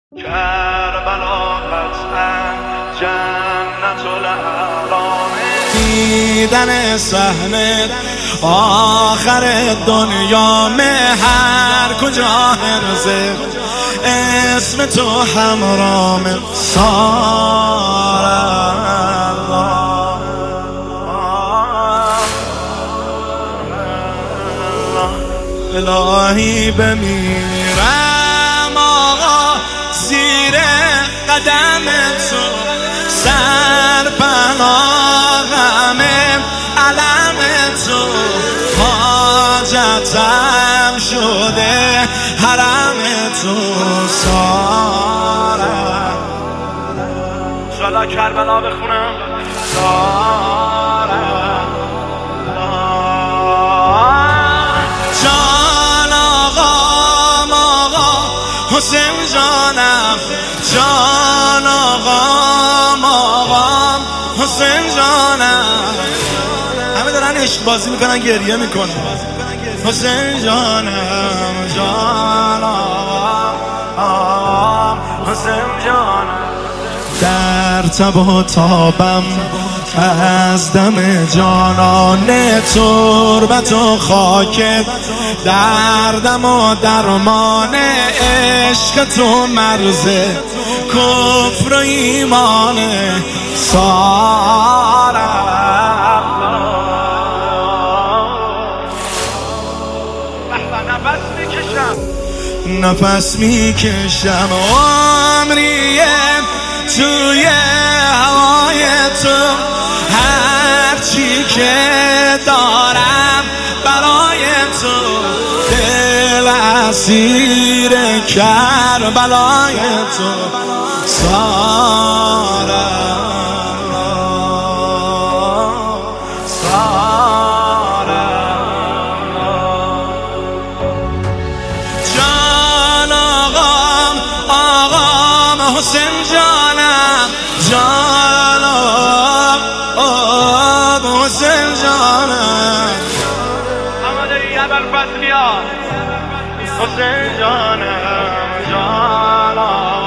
کربلا قطعا جنت الاعلام، دیدن صحنه آخر دنیا هر کجا هرزه اسم تو همرام سار الهی بمیرم آقا زیر قدم تو، سرپناهم علم تو، حاجتم شده حرم تو سارم. شالا کربلا بخونم سارم. جان آقام آقا حسین جانم، جان آقام آقام حسین جانم. همه دارن عشق بازی میکنن گریه میکنن. حسین جانم، جان آقام حسین جانم. در تب و تابم از دم جانان تربت و خاکت، دردم و درمان عشق تو مرز کفر و ایمان سارم. نفس میکشم عمریه توی هوای تو، هرچی که دارم برای تو، دل اسیر کربلای تو سارم. جان آقام آقام حسین جانم، جان آقام حسین جانم. آماده ای ابوالفضلیا حسین جانم، جان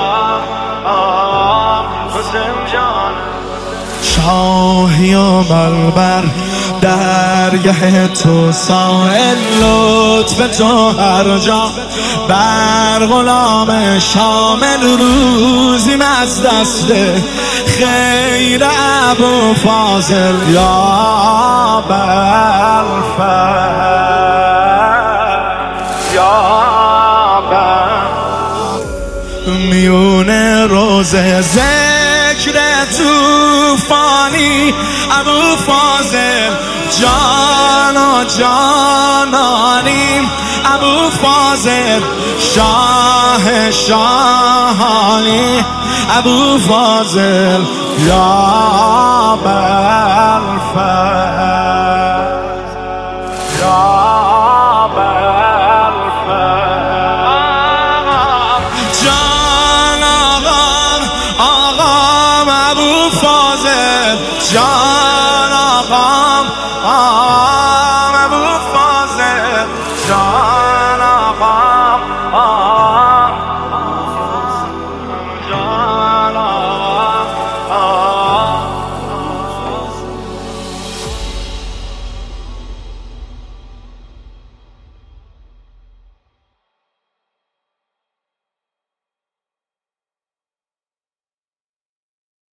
آقام حسین جانم. شاهی و بلبر درگه تو، سائل لطف تو هر جا، بر غلام شامل روزیم از دست خیر ابوالفاضل یا ابوالفضل یا میون روزه ذکر توفانی ابوالفاضل جان و جانانیم، ابوالفاضل شاه شاهانی، ابوالفاضل یا ابوالفضل.